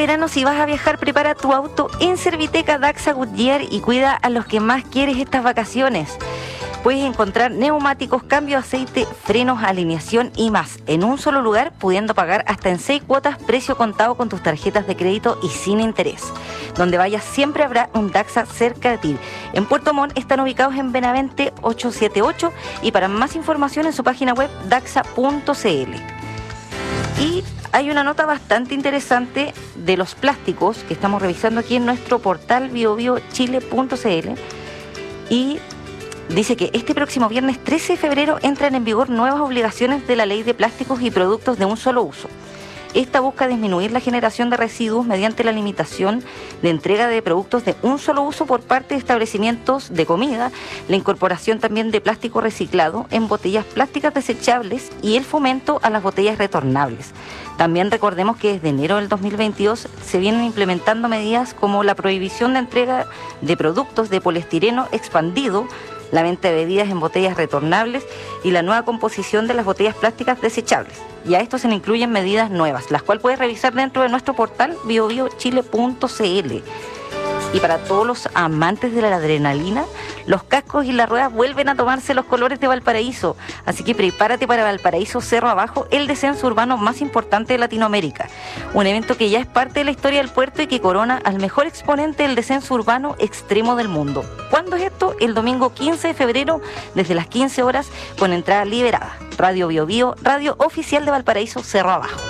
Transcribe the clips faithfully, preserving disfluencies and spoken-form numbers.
verano, si vas a viajar, prepara tu auto en Serviteca Daxa Goodyear y cuida a los que más quieres estas vacaciones. Puedes encontrar neumáticos, cambio de aceite, frenos, alineación y más en un solo lugar, pudiendo pagar hasta en seis cuotas, precio contado con tus tarjetas de crédito y sin interés. Donde vayas siempre habrá un Daxa cerca de ti. En Puerto Montt están ubicados en Benavente ochocientos setenta y ocho y para más información en su página web daxa punto c l. Y hay una nota bastante interesante de los plásticos que estamos revisando aquí en nuestro portal bio bio chile punto c l y dice que este próximo viernes trece de febrero entran en vigor nuevas obligaciones de la Ley de Plásticos y Productos de un Solo Uso. Esta busca disminuir la generación de residuos mediante la limitación de entrega de productos de un solo uso por parte de establecimientos de comida, la incorporación también de plástico reciclado en botellas plásticas desechables y el fomento a las botellas retornables. También recordemos que desde enero del dos mil veintidós se vienen implementando medidas como la prohibición de entrega de productos de poliestireno expandido, la venta de bebidas en botellas retornables y la nueva composición de las botellas plásticas desechables. Y a esto se le incluyen medidas nuevas, las cuales puedes revisar dentro de nuestro portal bio bio chile punto c l. Y para todos los amantes de la adrenalina, los cascos y las ruedas vuelven a tomarse los colores de Valparaíso. Así que prepárate para Valparaíso Cerro Abajo, el descenso urbano más importante de Latinoamérica. Un evento que ya es parte de la historia del puerto y que corona al mejor exponente del descenso urbano extremo del mundo. ¿Cuándo es esto? El domingo quince de febrero, desde las quince horas, con entrada liberada. Radio Bio Bio, radio oficial de Valparaíso Cerro Abajo.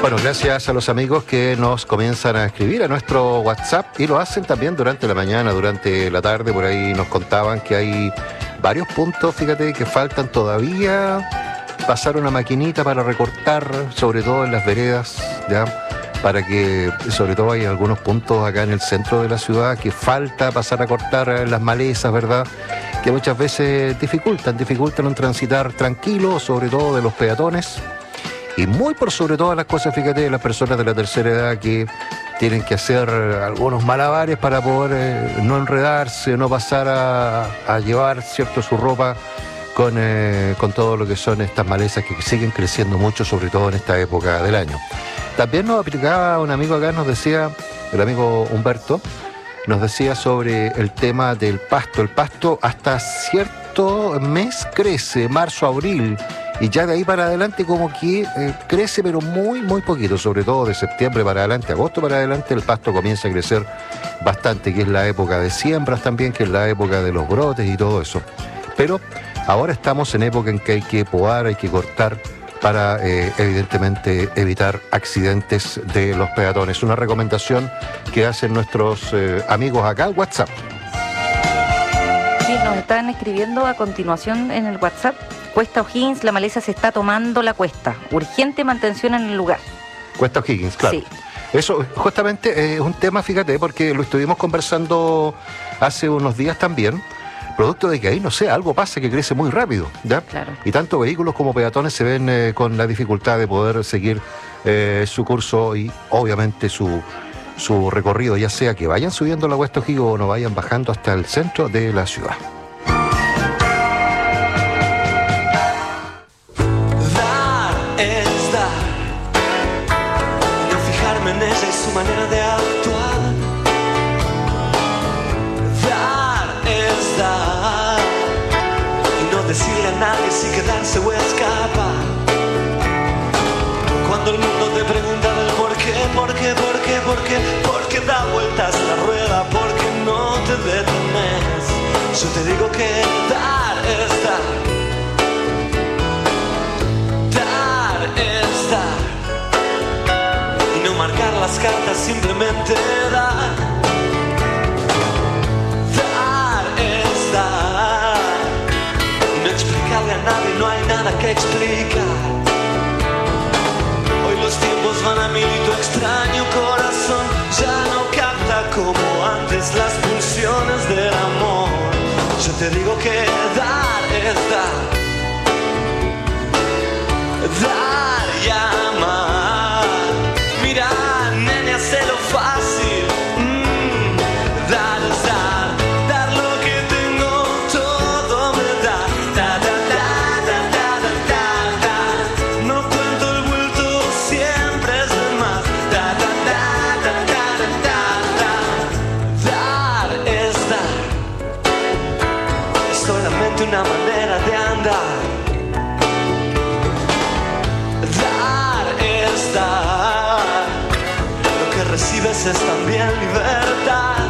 Bueno, gracias a los amigos que nos comienzan a escribir a nuestro WhatsApp y lo hacen también durante la mañana, durante la tarde. Por ahí nos contaban que hay varios puntos, fíjate, que faltan todavía pasar una maquinita para recortar, sobre todo en las veredas, ¿ya? Para que, sobre todo hay algunos puntos acá en el centro de la ciudad que falta pasar a cortar las malezas, ¿verdad? Que muchas veces dificultan, dificultan un transitar tranquilo, sobre todo de los peatones. Y muy por sobre todas las cosas, fíjate, de las personas de la tercera edad que tienen que hacer algunos malabares para poder eh, no enredarse, no pasar a, a llevar, ¿cierto?, su ropa con, eh, con todo lo que son estas malezas que siguen creciendo mucho, sobre todo en esta época del año. También nos aplicaba un amigo acá, nos decía, el amigo Humberto, nos decía sobre el tema del pasto. El pasto hasta cierto mes crece, marzo, abril, y ya de ahí para adelante como que eh, crece, pero muy, muy poquito, sobre todo de septiembre para adelante, agosto para adelante, el pasto comienza a crecer bastante, que es la época de siembras también, que es la época de los brotes y todo eso. Pero ahora estamos en época en que hay que podar, hay que cortar para, eh, evidentemente, evitar accidentes de los peatones. Una recomendación que hacen nuestros eh, amigos acá en WhatsApp. Sí, nos están escribiendo a continuación en el WhatsApp. Cuesta O'Higgins, la maleza se está tomando la cuesta. Urgente mantención en el lugar. Cuesta O'Higgins, claro. Sí. Eso justamente eh, es un tema, fíjate, porque lo estuvimos conversando hace unos días también, producto de que ahí, no sé, algo pasa que crece muy rápido, ¿ya? Claro. Y tanto vehículos como peatones se ven eh, con la dificultad de poder seguir eh, su curso y obviamente su, su recorrido, ya sea que vayan subiendo la Cuesta O'Higgins o no vayan bajando hasta el centro de la ciudad. Manera de actuar. Dar es dar y no decirle a nadie si quedarse o escapar. Cuando el mundo te pregunta del por qué, por qué, por qué, por qué, por qué da vueltas la rueda, por qué no te detenes, yo te digo que dar es dar. Dar es dar. No marcar las cartas, simplemente dar. Dar es dar. Y no explicarle a nadie, no hay nada que explicar. Hoy los tiempos van a mil y tu extraño corazón ya no capta como antes las pulsiones del amor. Yo te digo que dar es dar. Dar y amar. Mira, nene, hazlo fácil. Mm, dar es dar, dar lo que tengo, todo me da. Da, da, da, da, da, da, da, da. No cuento el vuelto, siempre es de más. Da, da, da, da, da, da, da, da. Dar es dar. Es solamente una manera de andar. Dar es dar. Recibes es también libertad.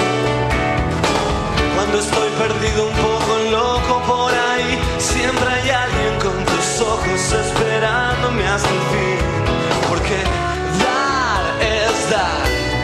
Cuando estoy perdido un poco loco por ahí, siempre hay alguien con tus ojos esperándome hasta el fin. Porque dar es dar.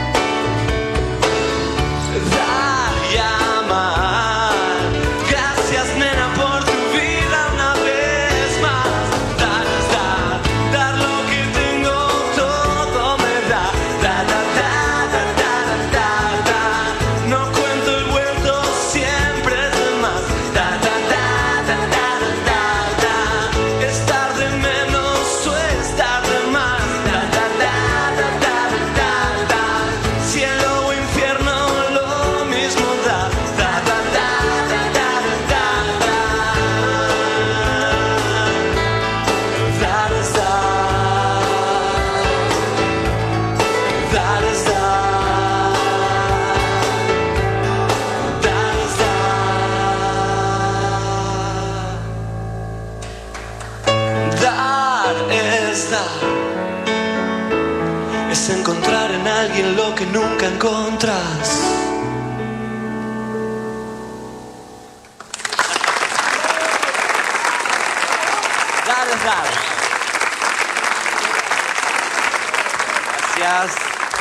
Dar y amar. Gracias, nena, por tu vida una vez más. Dar es dar. Dar lo que tengo, todo me da. Da, da, da, da, da, da, da. No cuento el vuelto, siempre es de más. Da, da, da, da, da, da, da. Estar de menos o estar de más. Da, da, da, da, da, da, da. Cielo o infierno, lo mismo da. Da, da, da, da, da, da, da. Dar es dar. Dar es dar. Dar es dar. Dar es dar. Es encontrar en alguien lo que nunca encontras. Dar es dar. Gracias.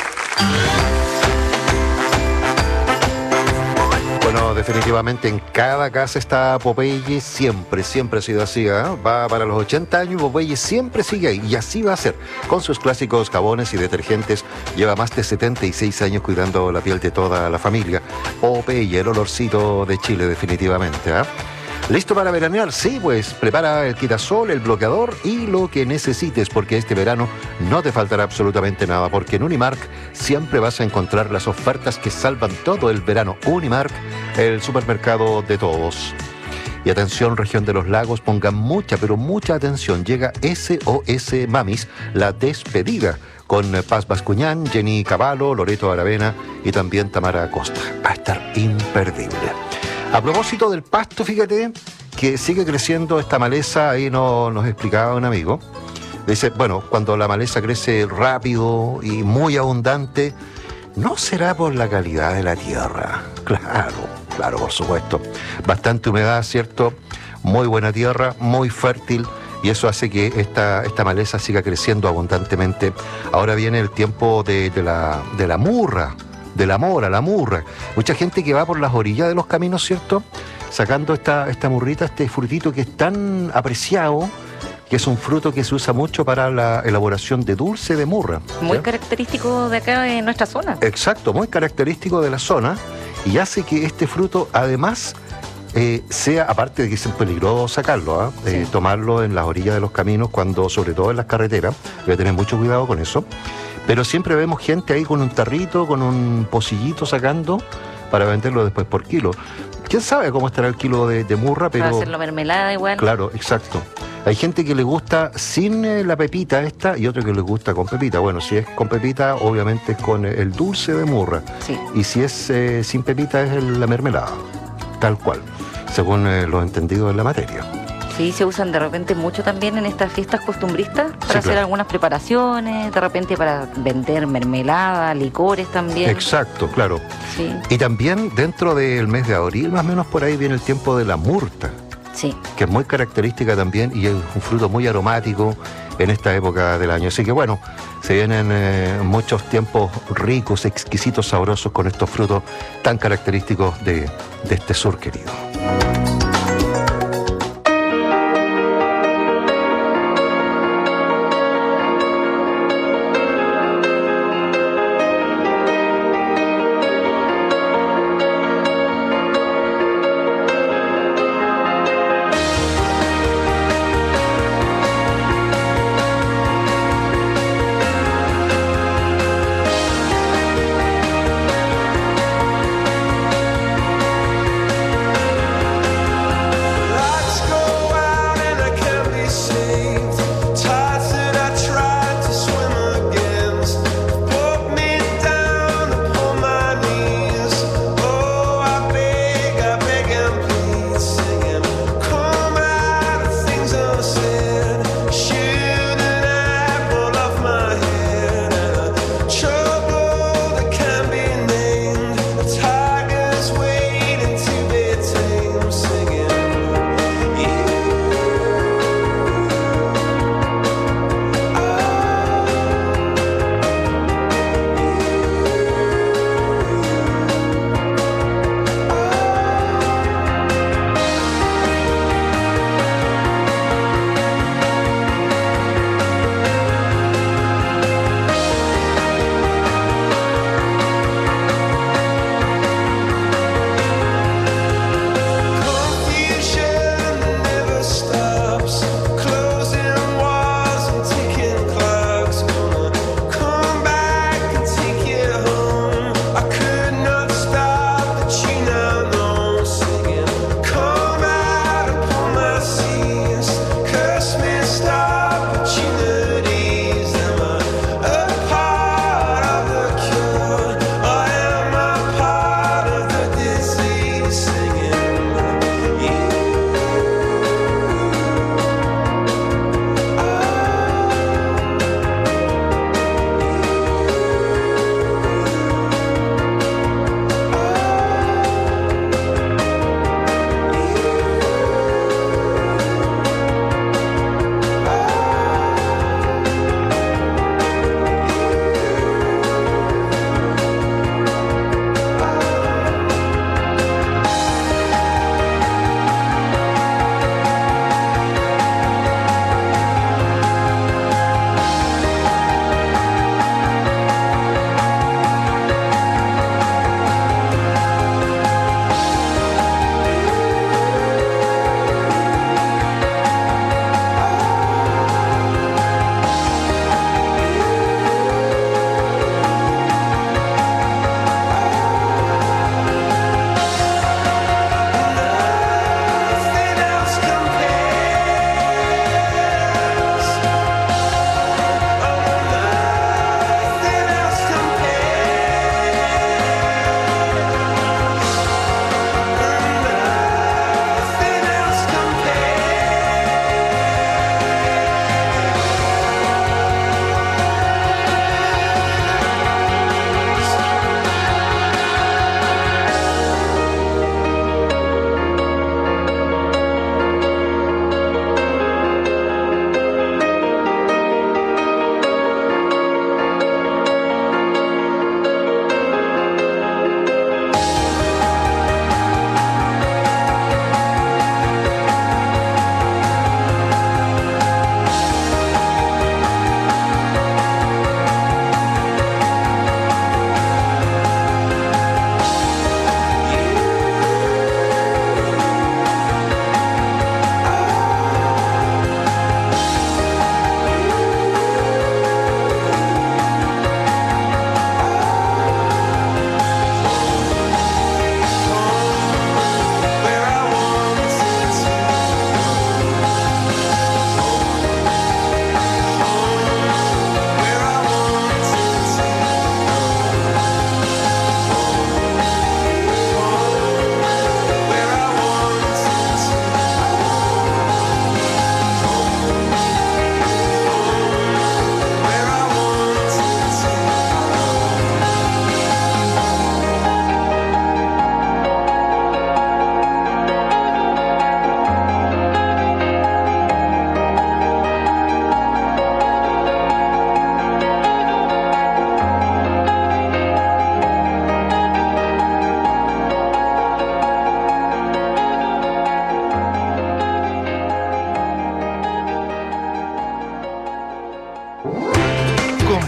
Bueno, definitivamente en cada casa está Popeye, siempre, siempre ha sido así, ¿eh? Va para los ochenta años y Popeye siempre sigue ahí, y así va a ser. Con sus clásicos jabones y detergentes, lleva más de setenta y seis años cuidando la piel de toda la familia. Popeye, el olorcito de Chile, definitivamente, ¿eh? ¿Listo para veranear? Sí, pues prepara el quitasol, el bloqueador y lo que necesites, porque este verano no te faltará absolutamente nada, porque en Unimark siempre vas a encontrar las ofertas que salvan todo el verano. Unimark, el supermercado de todos. Y atención, región de los lagos, pongan mucha, pero mucha atención. Llega S O S Mamis, la despedida, con Paz Bascuñán, Jenny Cavallo, Loreto Aravena y también Tamara Acosta. Va a estar imperdible. A propósito del pasto, fíjate que sigue creciendo esta maleza, ahí no, nos explicaba un amigo. Dice, bueno, cuando la maleza crece rápido y muy abundante, ¿no será por la calidad de la tierra? Claro, claro, por supuesto. Bastante humedad, ¿cierto? Muy buena tierra, muy fértil, y eso hace que esta, esta maleza siga creciendo abundantemente. Ahora viene el tiempo de, de, la, de la murra, de la mora, la murra. Mucha gente que va por las orillas de los caminos, ¿cierto? Sacando esta, esta murrita, este frutito que es tan apreciado, que es un fruto que se usa mucho para la elaboración de dulce de murra. Muy ¿sí? característico de acá, de nuestra zona. Exacto, muy característico de la zona, y hace que este fruto, además, eh, sea, aparte de que es peligroso sacarlo, ¿eh? Sí. Eh, tomarlo en las orillas de los caminos, cuando, sobre todo en las carreteras, hay que tener mucho cuidado con eso. Pero siempre vemos gente ahí con un tarrito, con un pocillito sacando para venderlo después por kilo. ¿Quién sabe cómo estará el kilo de, de murra? Pero Para hacerlo mermelada igual. claro, exacto. Hay gente que le gusta sin eh, la pepita esta y otra que le gusta con pepita. Bueno, si es con pepita, obviamente es con el dulce de murra. Sí. Y si es eh, sin pepita, es el- la mermelada. Tal cual, según eh, los entendidos en la materia. Sí, se usan de repente mucho también en estas fiestas costumbristas para Sí, hacer claro. algunas preparaciones, de repente para vender mermelada, licores también. Exacto, claro. Sí, Y también dentro del mes de abril, más o menos por ahí, viene el tiempo de la murta, sí. que es muy característica también y es un fruto muy aromático en esta época del año. Así que bueno, se vienen eh, muchos tiempos ricos, exquisitos, sabrosos con estos frutos tan característicos de, de este sur querido.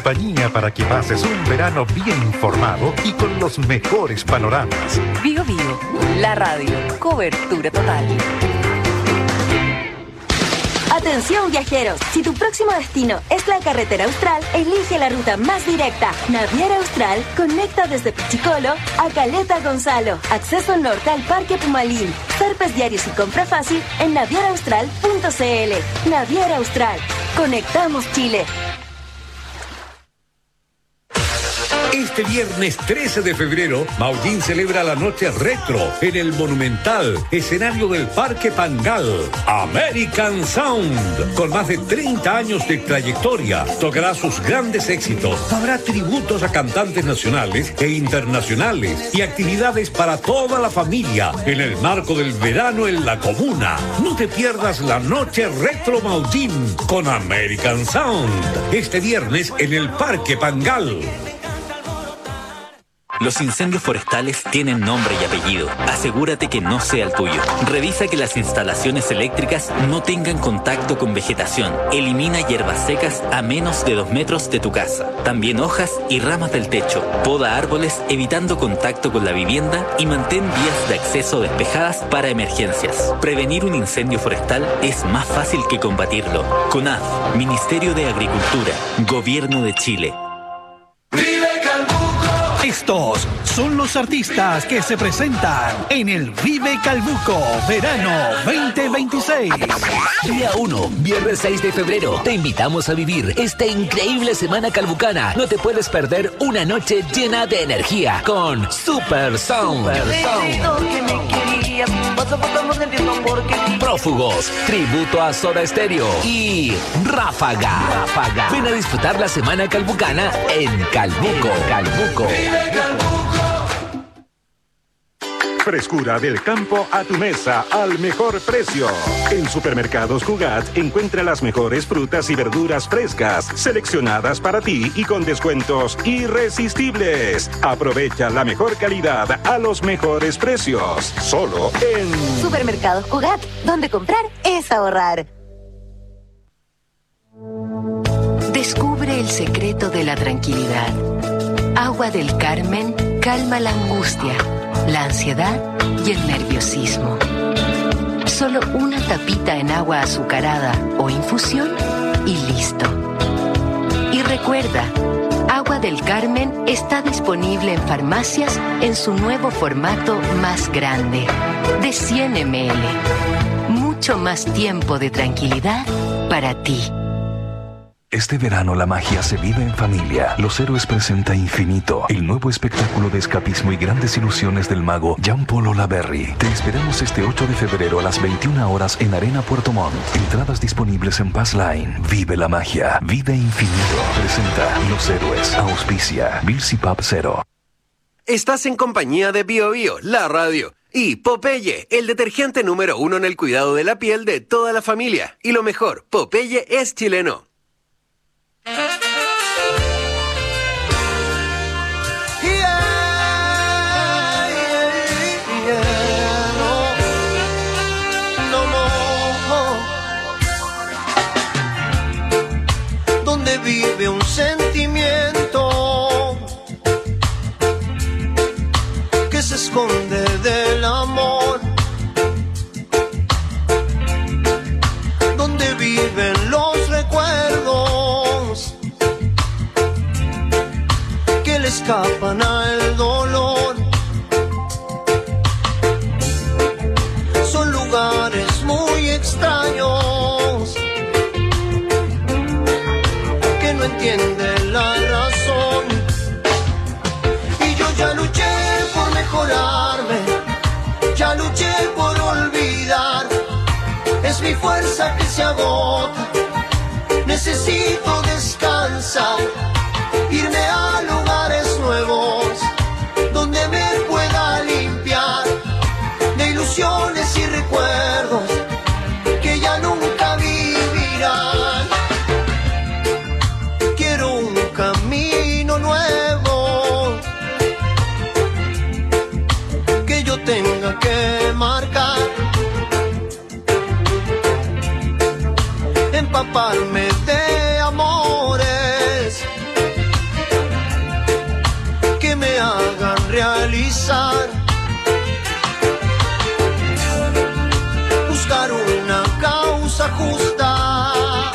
compañía para que pases un verano bien informado y con los mejores panoramas. Bio Bio, la radio, cobertura total. Atención viajeros, si tu próximo destino es la carretera austral, elige la ruta más directa. Naviera Austral conecta desde Pichicolo a Caleta Gonzalo. Acceso norte al Parque Pumalín. Zarpes diarios y compra fácil en naviera austral punto c l. Naviera Austral. Conectamos Chile. Este viernes trece de febrero, Maullín celebra la noche retro en el Monumental, escenario del Parque Pangal. American Sound, con más de treinta años de trayectoria, tocará sus grandes éxitos. Habrá tributos a cantantes nacionales e internacionales y actividades para toda la familia en el marco del verano en la comuna. No te pierdas la noche retro Maullín con American Sound, este viernes en el Parque Pangal. Los incendios forestales tienen nombre y apellido. Asegúrate que no sea el tuyo. Revisa que las instalaciones eléctricas no tengan contacto con vegetación. Elimina hierbas secas a menos de dos metros de tu casa. También hojas y ramas del techo. Poda árboles evitando contacto con la vivienda y mantén vías de acceso despejadas para emergencias. Prevenir un incendio forestal es más fácil que combatirlo. CONAF, Ministerio de Agricultura, Gobierno de Chile. Estos son los artistas que se presentan en el Vive Calbuco Verano veinte veintiséis. Día uno, viernes seis de febrero. Te invitamos a vivir esta increíble semana calbucana. No te puedes perder una noche llena de energía con Super Sound. Super Sound. Prófugos, tributo a Soda Stereo y Ráfaga. Ráfaga. Ven a disfrutar la semana calbucana en Calbuco. Calbuco. Frescura del campo a tu mesa al mejor precio. En Supermercados Cugat encuentra las mejores frutas y verduras frescas, seleccionadas para ti y con descuentos irresistibles. Aprovecha la mejor calidad a los mejores precios. Solo en Supermercados Cugat, donde comprar es ahorrar. Descubre el secreto de la tranquilidad. Agua del Carmen calma la angustia, la ansiedad y el nerviosismo. Solo una tapita en agua azucarada o infusión y listo. Y recuerda, Agua del Carmen está disponible en farmacias en su nuevo formato más grande, de cien mililitros. Mucho más tiempo de tranquilidad para ti. Este verano la magia se vive en familia. Los Héroes presenta Infinito, el nuevo espectáculo de escapismo y grandes ilusiones del mago Jean-Paul Olaverry. Te esperamos este ocho de febrero a las veintiuna horas en Arena Puerto Montt. Entradas disponibles en Pass Line. Vive la magia, vive Infinito. Presenta Los Héroes, auspicia Bilsi Pub Cero. Estás en compañía de Bio Bio, la radio. Y Popeye, el detergente número uno en el cuidado de la piel de toda la familia. Y lo mejor, Popeye es chileno. Donde vive un sentimiento que se esconde del amor, donde viven los recuerdos que le escapan al dolor. Son lugares muy extraños que no entienden la razón. Y yo ya luché por mejorarme, ya luché por olvidar. Es mi fuerza que se agota, necesito descansar, irme a lugares nuevos donde me pueda limpiar de ilusiones y recuerdos que ya nunca vivirán. Quiero un camino nuevo que yo tenga que marcar, empaparme de amores forma justa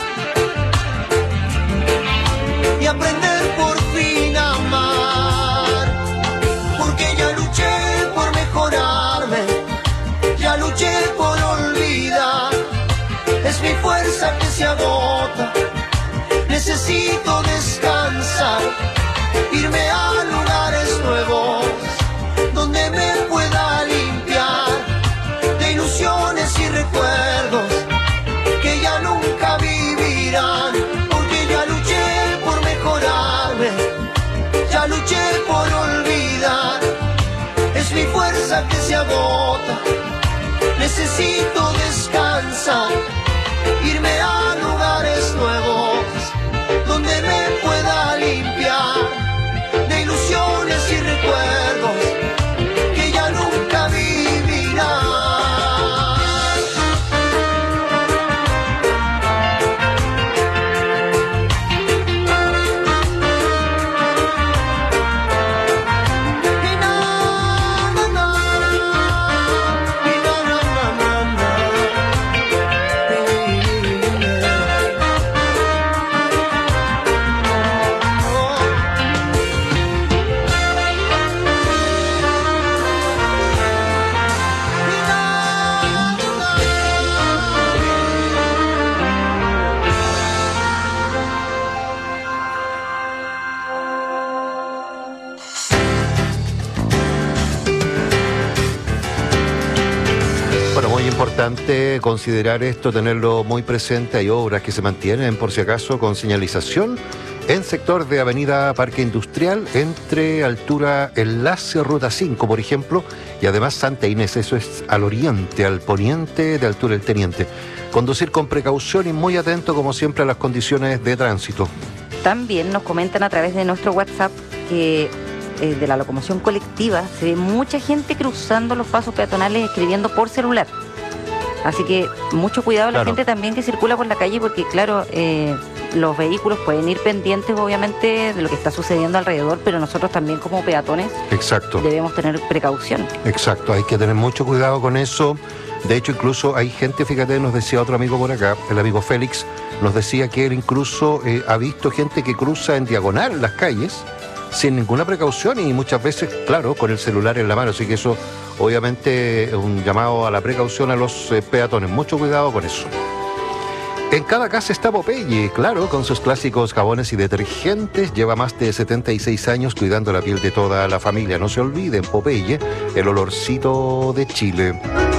y aprender por fin a amar, porque ya luché por mejorarme, ya luché por olvidar, es mi fuerza que se agota, necesito descansar, irme a lugares nuevos donde me pueda limpiar de ilusiones y recuerdos que ya nunca vivirán, porque ya luché por mejorarme, ya luché por olvidar, es mi fuerza que se agota, necesito descansar, irme a lugares nuevos donde me pueda limpiar de ilusiones y recuerdos que ya nunca vivirán. Importante considerar esto, tenerlo muy presente. Hay obras que se mantienen, por si acaso, con señalización en sector de Avenida Parque Industrial, entre altura Enlace Ruta cinco, por ejemplo, y además Santa Inés. Eso es al oriente, al poniente de altura El Teniente. Conducir con precaución y muy atento, como siempre, a las condiciones de tránsito. También nos comentan a través de nuestro WhatsApp que eh, de la locomoción colectiva se ve mucha gente cruzando los pasos peatonales escribiendo por celular. Así que mucho cuidado a la Claro. gente también que circula por la calle, porque claro, eh, los vehículos pueden ir pendientes obviamente de lo que está sucediendo alrededor, pero nosotros también como peatones Exacto. debemos tener precaución. Exacto, hay que tener mucho cuidado con eso. De hecho, incluso hay gente, fíjate, nos decía otro amigo por acá, el amigo Félix, nos decía que él incluso eh, ha visto gente que cruza en diagonal las calles sin ninguna precaución y muchas veces, claro, con el celular en la mano. Así que eso, obviamente, es un llamado a la precaución a los eh, peatones. Mucho cuidado con eso. En cada casa está Popeye, claro, con sus clásicos jabones y detergentes. Lleva más de setenta y seis años cuidando la piel de toda la familia. No se olviden, Popeye, el olorcito de Chile.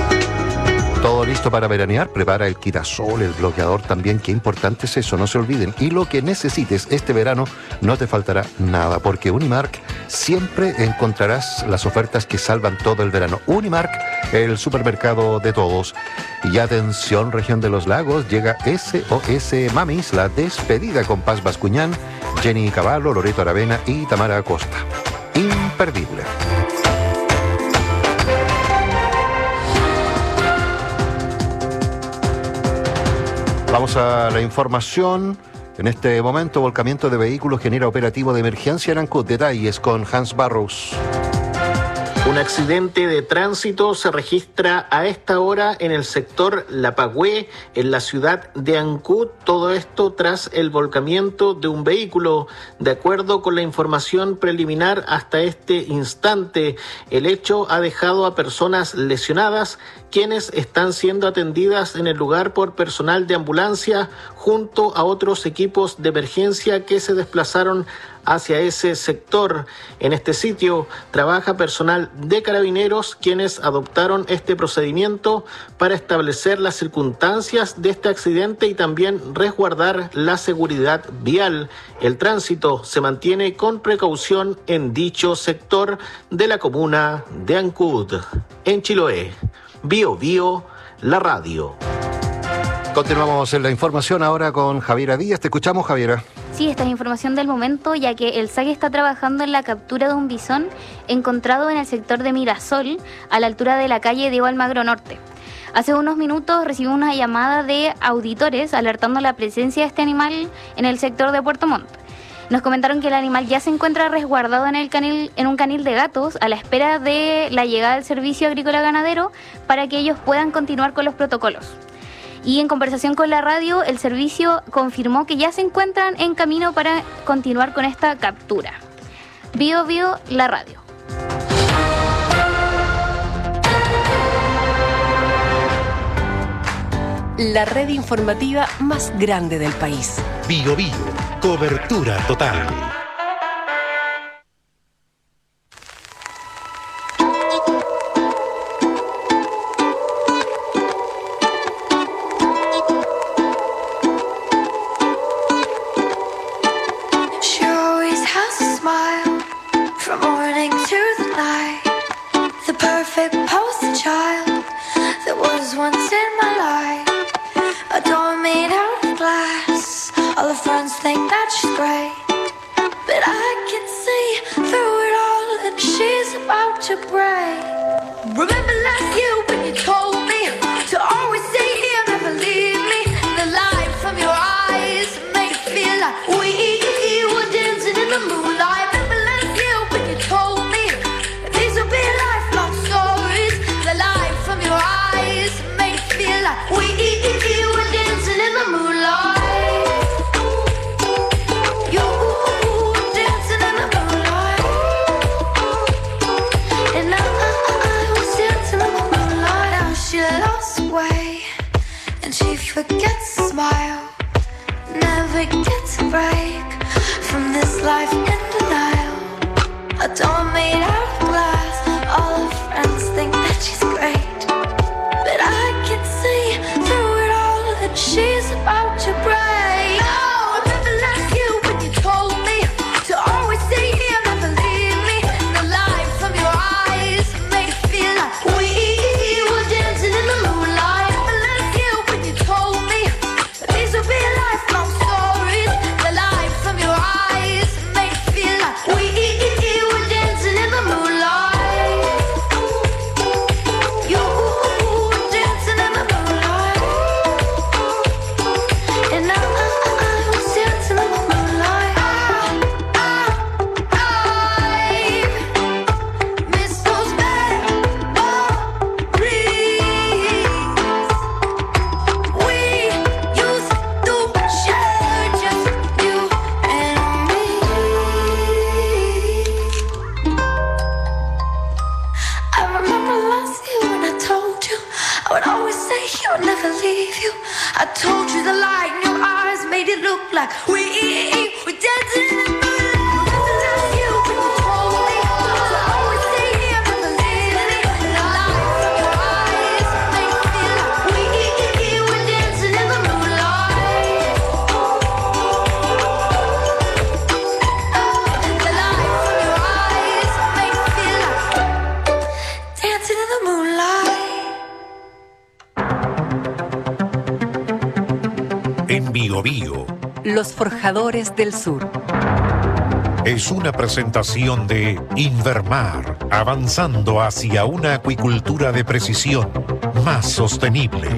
Todo listo para veranear, prepara el quitasol, el bloqueador también, qué importante es eso, no se olviden. Y lo que necesites este verano, no te faltará nada, porque Unimark siempre encontrarás las ofertas que salvan todo el verano. Unimark, el supermercado de todos. Y atención, región de los lagos, llega S O S Mamis, la despedida con Paz Bascuñán, Jenny Cavallo, Loreto Aravena y Tamara Acosta. Imperdible. Vamos a la información. En este momento, volcamiento de vehículos genera operativo de emergencia en Ancud. Detalles con Hans Barrows. Un accidente de tránsito se registra a esta hora en el sector Lapagüe, en la ciudad de Ancud. Todo esto tras el volcamiento de un vehículo. De acuerdo con la información preliminar hasta este instante, el hecho ha dejado a personas lesionadas, quienes están siendo atendidas en el lugar por personal de ambulancia junto a otros equipos de emergencia que se desplazaron hacia ese sector. En este sitio trabaja personal de Carabineros, quienes adoptaron este procedimiento para establecer las circunstancias de este accidente y también resguardar la seguridad vial. El tránsito se mantiene con precaución en dicho sector de la comuna de Ancud. En Chiloé, Bio Bio, la radio. Continuamos en la información ahora con Javiera Díaz. Te escuchamos, Javiera. Sí, esta es información del momento, ya que el S A C está trabajando en la captura de un bisón encontrado en el sector de Mirasol, a la altura de la calle Diego Almagro Norte. Hace unos minutos recibimos una llamada de auditores alertando la presencia de este animal en el sector de Puerto Montt. Nos comentaron que el animal ya se encuentra resguardado en, el canil, en un canil de gatos a la espera de la llegada del Servicio Agrícola Ganadero para que ellos puedan continuar con los protocolos. Y en conversación con la radio, el servicio confirmó que ya se encuentran en camino para continuar con esta captura. Bio Bio, la radio. La red informativa más grande del país. Bio Bio, cobertura total. She always has a smile from morning to the night. The perfect poster child that was once in my life. A door made out of glass. All her friends think that she's great, but I can see through it all and she's about to break. Remember last year when you told me to always stay here, never leave me. The light from your eyes made it feel like we were dancing in the moonlight. Remember last year when you told me these will be lifelong stories. The light from your eyes made it feel like we were dancing in the moonlight. You were dancing in the moonlight, and I, I was dancing in the moonlight. Now she lost way, and she forgets to smile. Never gets a break from this life in denial. A door made out of glass. All her friends think that she's great, but I can see through it all that she's about to break. Oh, remember last year when you told me to always stay here, never leave me. The light from your eyes made it feel like we were dancing in the moonlight. Remember last year when you told me these will be lifelong stories. The light from your eyes made it feel like we were dancing in the moonlight. You were dancing in the moonlight, and I, I was dancing in the moonlight. I, I miss those memories. We used to share just you and me. I remember last year when I told you I would always stay here and never leave you. I told you the light in your eyes made it look like we were dancing in the moonlight. Remember last year when you told me to always stay here and never leave me. The light from your eyes made it feel like we were dancing in the moonlight. The light from your eyes made it feel like dancing in the moonlight. En Bio Bio Los Forjadores del Sur. es una presentación de Invermar, avanzando hacia una acuicultura de precisión más sostenible.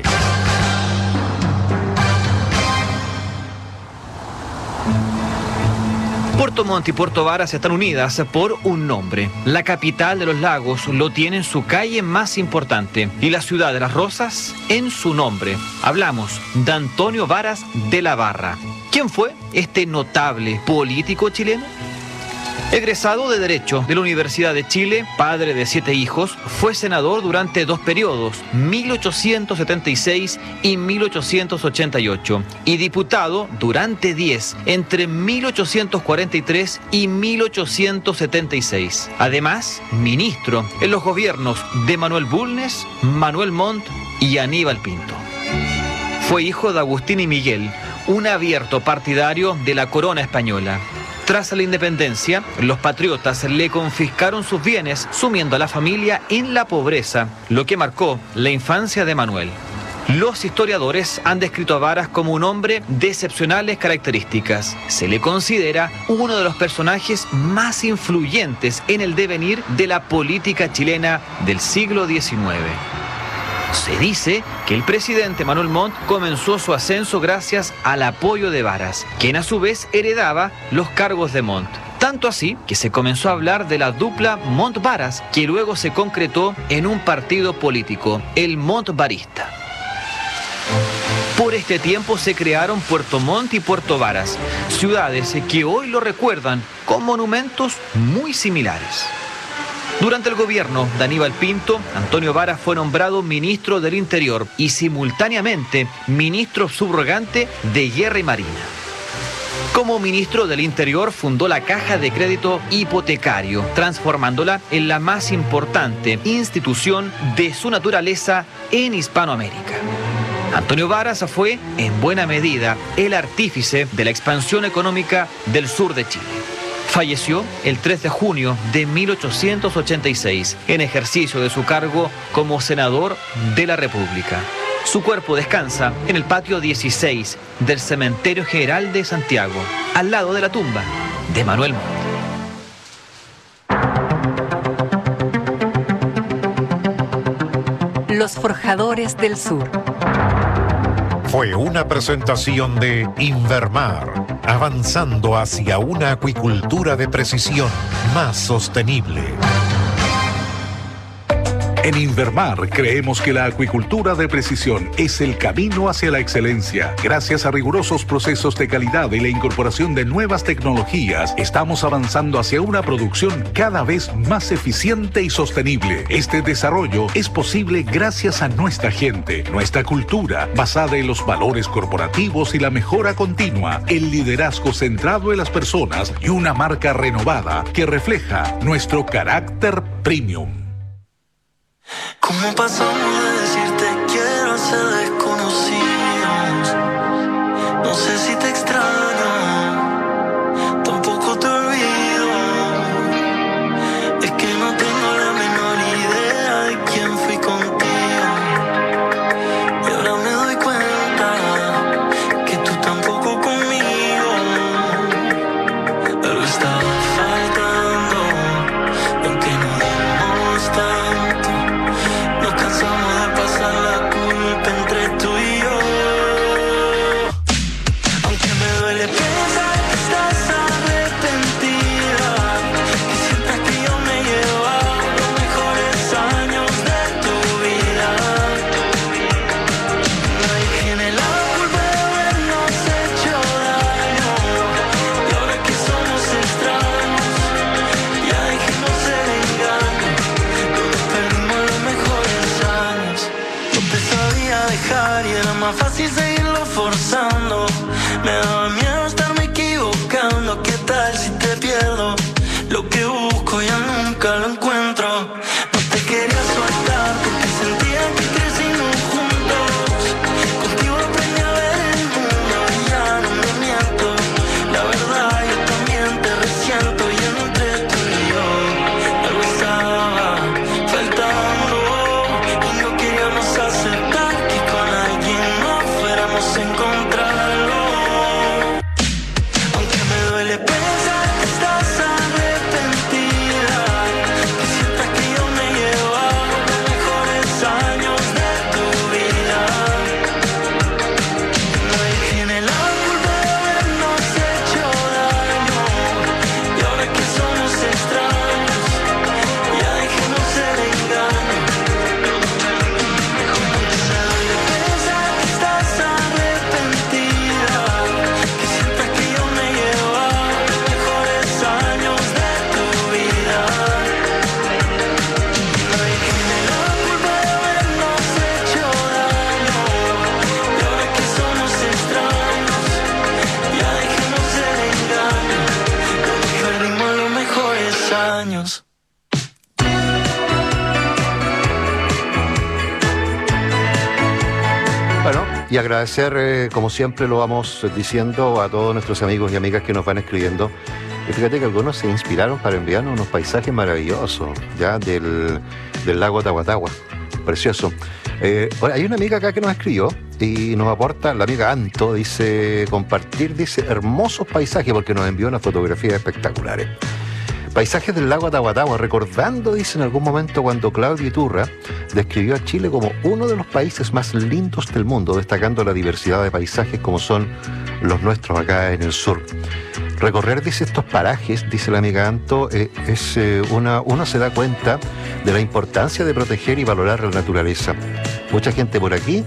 Puerto Montt y Puerto Varas están unidas por un nombre. La capital de los lagos lo tiene en su calle más importante y la ciudad de las Rosas en su nombre. Hablamos de Antonio Varas de la Barra. ¿Quién fue este notable político chileno? Egresado de Derecho de la Universidad de Chile, padre de siete hijos, fue senador durante dos periodos, mil ochocientos setenta y seis y mil ochocientos ochenta y ocho, y diputado durante diez, entre mil ochocientos cuarenta y tres y mil ochocientos setenta y seis. Además, ministro en los gobiernos de Manuel Bulnes, Manuel Montt y Aníbal Pinto. Fue hijo de Agustín y Miguel, un abierto partidario de la corona española. Tras la independencia, los patriotas le confiscaron sus bienes, sumiendo a la familia en la pobreza, lo que marcó la infancia de Manuel. Los historiadores han descrito a Varas como un hombre de excepcionales características. Se le considera uno de los personajes más influyentes en el devenir de la política chilena del siglo diecinueve. Se dice que el presidente Manuel Montt comenzó su ascenso gracias al apoyo de Varas, quien a su vez heredaba los cargos de Montt. Tanto así que se comenzó a hablar de la dupla Montt-Varas, que luego se concretó en un partido político, el Montt-Varista. Por este tiempo se crearon Puerto Montt y Puerto Varas, ciudades que hoy lo recuerdan con monumentos muy similares. Durante el gobierno de Aníbal Pinto, Antonio Varas fue nombrado ministro del Interior y simultáneamente ministro subrogante de Guerra y Marina. Como ministro del Interior fundó la Caja de Crédito Hipotecario, transformándola en la más importante institución de su naturaleza en Hispanoamérica. Antonio Varas fue, en buena medida, el artífice de la expansión económica del sur de Chile. Falleció el tres de junio de mil ochocientos ochenta y seis, en ejercicio de su cargo como senador de la República. Su cuerpo descansa en el patio dieciséis del Cementerio General de Santiago, al lado de la tumba de Manuel Montt. Los Forjadores del Sur. Fue una presentación de Invermar, avanzando hacia una acuicultura de precisión más sostenible. En Invermar creemos que la acuicultura de precisión es el camino hacia la excelencia. Gracias a rigurosos procesos de calidad y la incorporación de nuevas tecnologías, estamos avanzando hacia una producción cada vez más eficiente y sostenible. Este desarrollo es posible gracias a nuestra gente, nuestra cultura, basada en los valores corporativos y la mejora continua, el liderazgo centrado en las personas y una marca renovada que refleja nuestro carácter premium. ¿Cómo pasamos de decirte quiero a ser desconocidos? No sé si te extraño, tampoco te olvido. Es que no tengo la menor idea de quién fui contigo. Y ahora me doy cuenta que tú tampoco conmigo. Algo estaba faltando, aunque no dimos tanto. Nos cansamos de pasar la culpa entre tú y yo. Aunque me duele pensar que estás arrepentida, que sientas que yo me llevo a los mejores años de tu vida. Nadie tiene la culpa de habernos hecho daño, y ahora que somos extraños, ya dejemos el engaño. Donde perdimos los mejores años. No te sabía dejar y era más fácil seguirlo forzando. Me daba miedo estarme equivocando. ¿Qué tal si te pierdo? Lo que busco ya nunca lo encuentro. No te quería soltar porque sentía que crecimos juntos. Contigo aprendí a ver el mundo y ya no me miento. La verdad yo también te resiento y entre tú y yo algo estaba faltando. Y no queríamos aceptar que con alguien no fuéramos a encontrarlo. Aunque me duele pensar que estás arrepentida, que sientas que yo me llevo a los mejores años de tu vida. Nadie tiene la culpa de habernos hecho daño, y ahora que somos extraños, ya dejemos el engaño. Aunque me duele pensar que estás arrepentida, que sientas que yo me llevo a los mejores años de tu vida. Nadie tiene la culpa de habernos hecho daño, y ahora que somos extraños, ya dejemos el engaño. Donde perdimos los mejores años. Bueno, y agradecer, eh, como siempre lo vamos diciendo, a todos nuestros amigos y amigas que nos van escribiendo. Y fíjate que algunos se inspiraron para enviarnos unos paisajes maravillosos, ya del, del lago Tahuatahua. Precioso. Eh, ahora, hay una amiga acá que nos escribió y nos aporta, la amiga Anto, dice, compartir, dice, hermosos paisajes, porque nos envió unas fotografías espectaculares. Paisajes del lago Tahuatahua, recordando, dice, en algún momento cuando Claudio Iturra describió a Chile como uno de los países más lindos del mundo, destacando la diversidad de paisajes como son los nuestros acá en el sur. Recorrer, dice, estos parajes, dice la amiga Anto, eh, es eh, una, uno se da cuenta de la importancia de proteger y valorar la naturaleza. Mucha gente por aquí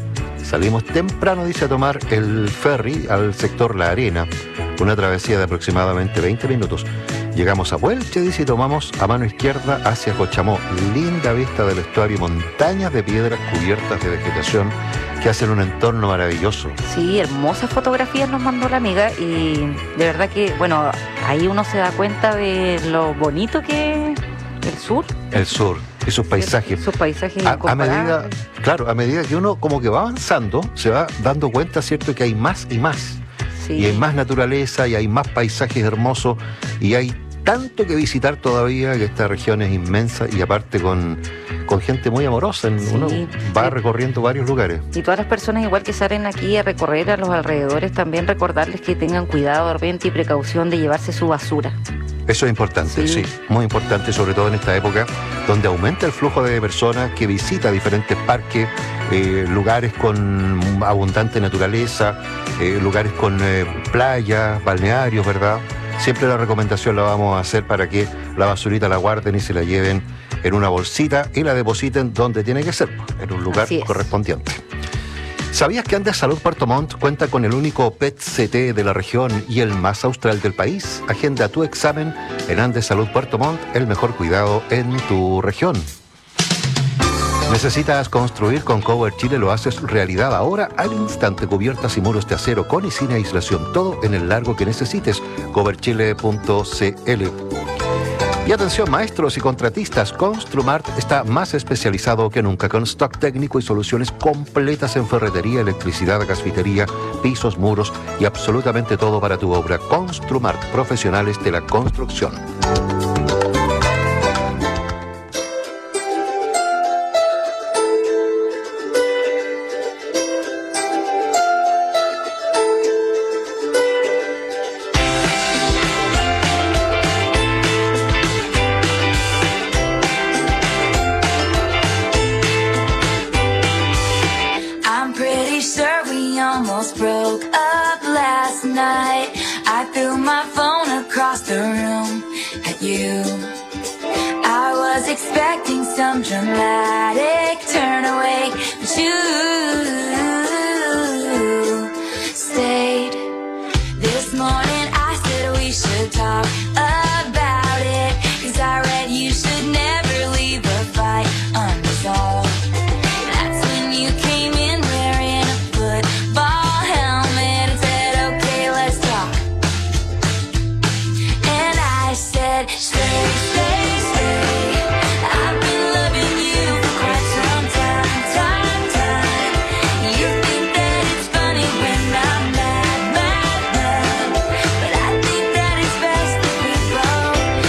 Salimos temprano, dice, a tomar el ferry al sector La Arena, una travesía de aproximadamente veinte minutos. Llegamos a Puelche, dice, y tomamos a mano izquierda hacia Cochamó. Linda vista del estuario, montañas de piedras cubiertas de vegetación que hacen un entorno maravilloso. Sí, hermosas fotografías nos mandó la amiga y de verdad que, bueno, ahí uno se da cuenta de lo bonito que es el sur. El sur y sus paisajes. Sus paisajes a, a medida, claro, a medida que uno como que va avanzando, se va dando cuenta, ¿cierto?, que hay más y más. Sí. Y hay más naturaleza y hay más paisajes hermosos y hay tanto que visitar todavía, que esta región es inmensa y aparte con, con gente muy amorosa. Sí, uno va sí. recorriendo varios lugares. Y todas las personas igual que salen aquí a recorrer a los alrededores, también recordarles que tengan cuidado de repente y precaución de llevarse su basura. Eso es importante, sí. sí, muy importante, sobre todo en esta época donde aumenta el flujo de personas que visita diferentes parques, eh, lugares con abundante naturaleza, eh, lugares con eh, playas, balnearios, ¿verdad? Siempre la recomendación la vamos a hacer para que la basurita la guarden y se la lleven en una bolsita y la depositen donde tiene que ser, en un lugar correspondiente. ¿Sabías que Andes Salud Puerto Montt cuenta con el único P E T C T de la región y el más austral del país? Agenda tu examen en Andes Salud Puerto Montt, el mejor cuidado en tu región. ¿Necesitas construir con Cover Chile? Lo haces realidad ahora al instante. Cubiertas y muros de acero con y sin aislación. Todo en el largo que necesites. cover chile punto c l. Y atención, maestros y contratistas, Construmart está más especializado que nunca, con stock técnico y soluciones completas en ferretería, electricidad, gasfitería, pisos, muros y absolutamente todo para tu obra. Construmart, profesionales de la construcción. Dramatic turn away, but you stayed. This morning I said we should talk about it, 'cause I read you should never leave a fight unresolved. That's when you came in wearing a football helmet and said, okay, let's talk. And I said, stay, stay, stay. I've been loving you for quite some time, time, time. You think that it's funny when I'm mad, mad, mad, but I think that it's best if we both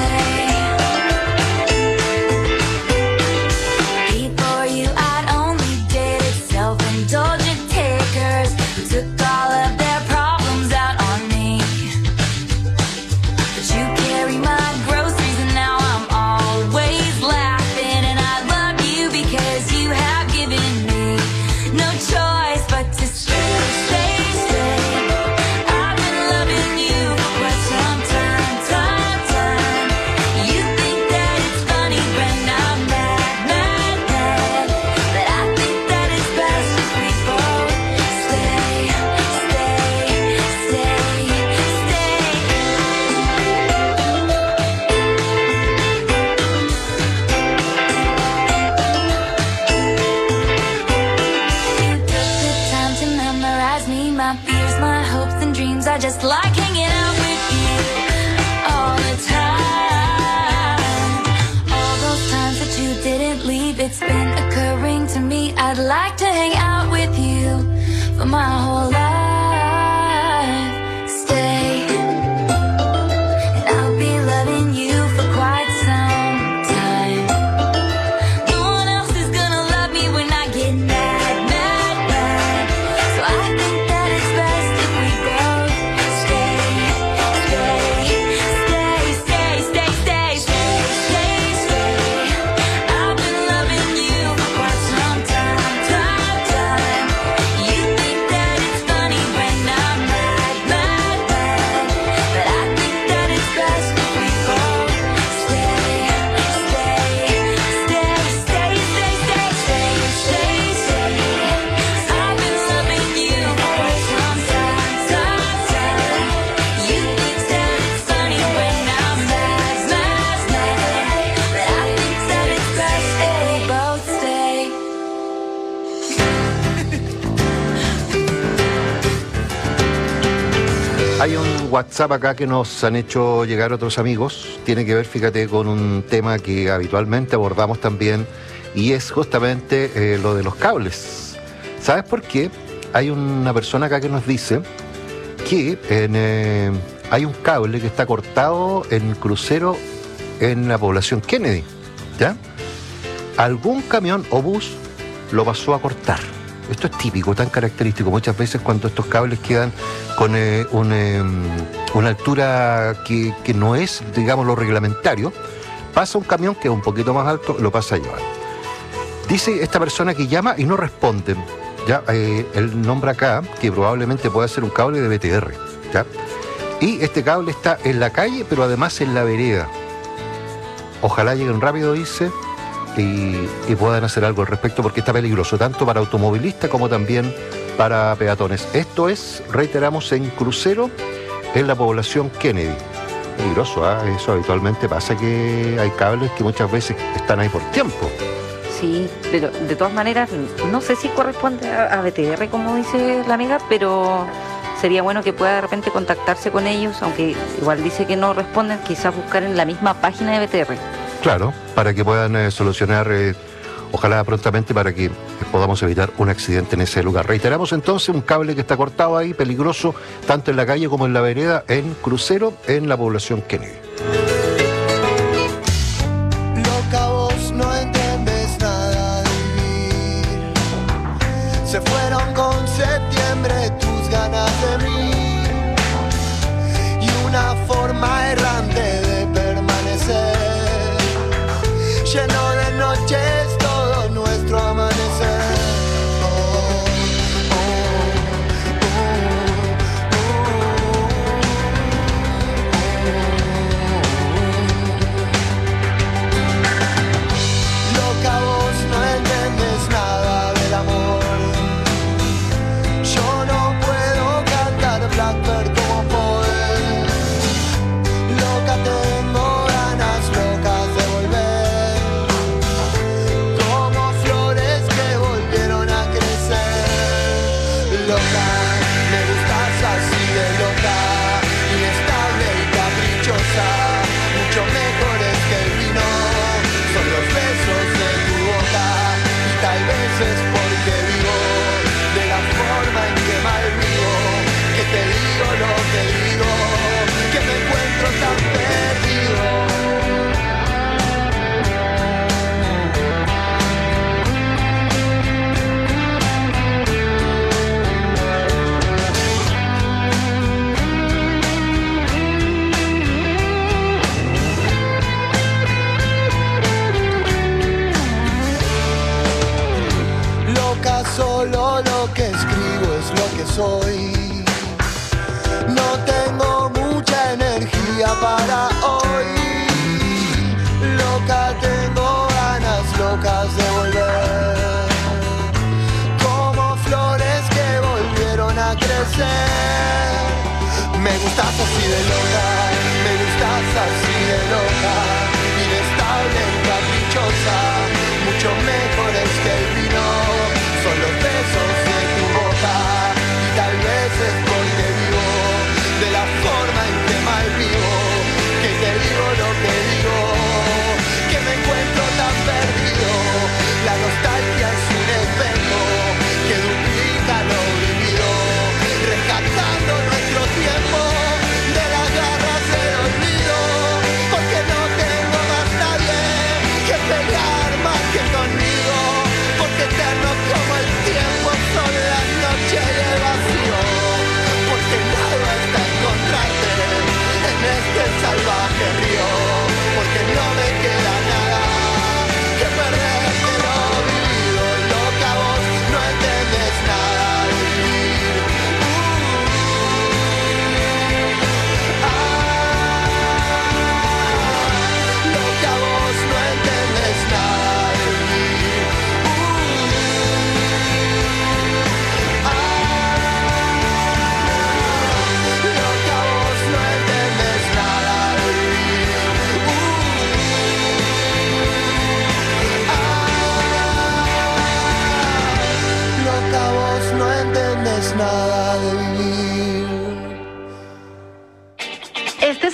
stay. Before you, I'd only dated self-indulgent takers who took all of their problems out on me. But you carry my groceries and now I'm always laughing, and I love you because you have given me no choice but to stay, stay, stay. I've been loving you for quite some time, time, time. You think that it's funny when I'm mad, mad, mad, but I think that it's best if we both stay, stay, stay, stay. You took the time to memorize me, my fears, my hopes and dreams. I just like hanging out with you all the time. All those times that you didn't leave, it's been occurring to me. I'd like to hang out with you for my whole life. Stay, and I'll be loving you for quite some time. No one else is gonna love me when I get mad, mad, mad. So I think that it's best if we both stay, stay, stay, stay, stay, stay, stay, stay, stay. I've been loving you for quite some time, time, time. You think that it's funny Hay un WhatsApp acá que nos han hecho llegar otros amigos. Tiene que ver, fíjate, con un tema que habitualmente abordamos también, y es justamente eh, lo de los cables. ¿Sabes por qué? Hay una persona acá que nos dice que en, eh, hay un cable que está cortado en el crucero en la población Kennedy, ¿ya? Algún camión o bus lo pasó a cortar. Esto es típico, tan característico. Muchas veces cuando estos cables quedan con eh, un, eh, una altura que, que no es, digamos, lo reglamentario, pasa un camión que es un poquito más alto, lo pasa a llevar. Dice esta persona que llama y no responden. Ya, eh, él nombra acá que probablemente pueda ser un cable de B T R, ¿ya? Y este cable está en la calle, pero además en la vereda. Ojalá lleguen rápido, dice, y, y puedan hacer algo al respecto, porque está peligroso, tanto para automovilistas como también para peatones. Esto es, reiteramos, en crucero en la población Kennedy. Peligroso, ¿eh? Eso habitualmente pasa, que hay cables que muchas veces están ahí por tiempo. Sí, pero de todas maneras, no sé si corresponde a, a B T R, como dice la amiga, pero sería bueno que pueda de repente contactarse con ellos, aunque igual dice que no responden, quizás buscar en la misma página de B T R. Claro, para que puedan eh, solucionar, eh, ojalá prontamente, para que podamos evitar un accidente en ese lugar. Reiteramos entonces, un cable que está cortado ahí, peligroso, tanto en la calle como en la vereda, en crucero, en la población Kennedy. Loca, vos no entiendes nada de vivir. Se fueron con septiembre tus ganas de mí y una forma errante de permanecer, lleno de noches todo nuestro amanecer. Loca, vos no entiendes nada del amor. Yo no puedo cantar Blackbird como poder. Loca, tengo ganas locas de volver, como flores que volvieron a crecer. Loca, me gustas así de loca, inestable y caprichosa, mucho mejores que el vino, son los besos de tu boca, y tal vez es porque vivo de la forma en que mal vivo, que te digo lo que digo, que me encuentro tan perdido. Loca, solo lo que escribo es lo que soy. No tengo mucha energía para hoy. Loca, tengo ganas locas de volver, como flores que volvieron a crecer. Me gustas así de loca, me gustas así de loca, inestable y caprichosa, mucho mejores que el vino, son los besos de tu boca, y tal vez es porque vivo de la forma en que mal vivo, que te digo lo que digo, que me encuentro tan perdido. La nostalgia es un espejo que duplica lo vivido, rescatando nuestro tiempo de las garras del olvido, porque no tengo más nadie que pelear más que conmigo, porque eterno como el tiempo son las noches.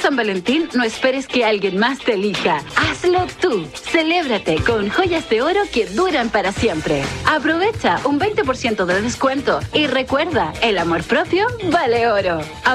San Valentín no esperes que alguien más te elija. Hazlo tú. Celébrate con joyas de oro que duran para siempre. Aprovecha un veinte por ciento de descuento y recuerda, el amor propio vale oro.